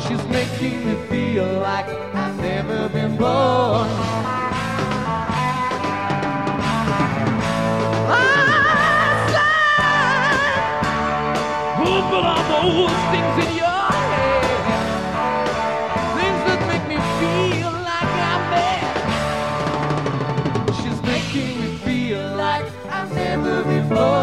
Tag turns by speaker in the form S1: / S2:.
S1: She's making me feel like I've never been born. But all those things in your head, things that make me feel like I'm dead. She's making me feel like I've never before.